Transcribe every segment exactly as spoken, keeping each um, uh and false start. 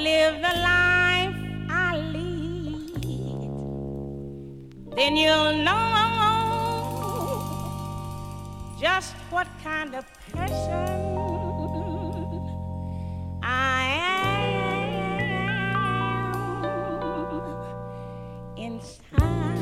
live the life I lead, then you'll know just what kind of person I am inside.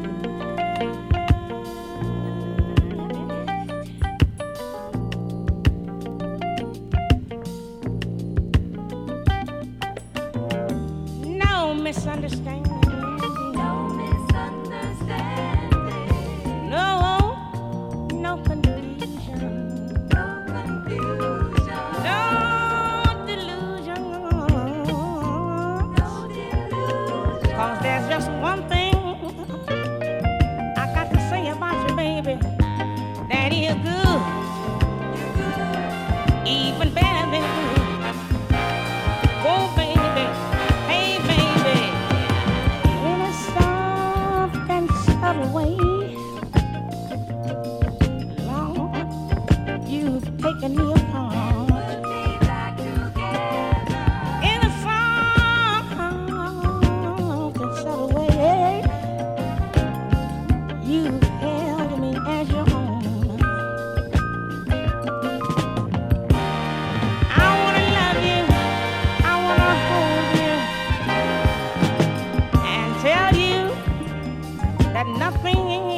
No misunderstanding. No misunderstanding. No, no confusion. No confusion. No delusion. No delusion. 'Cause there's just one thing I got to say about you, baby. That you're good. You're good. Even better than good. Oh, baby. Hey, baby. In a soft and subtle way, Lord, you've taken me apart. Put me back together. In a soft and subtle way, you've held me as your own. I wanna love you, I wanna hold you, and tell you that nothing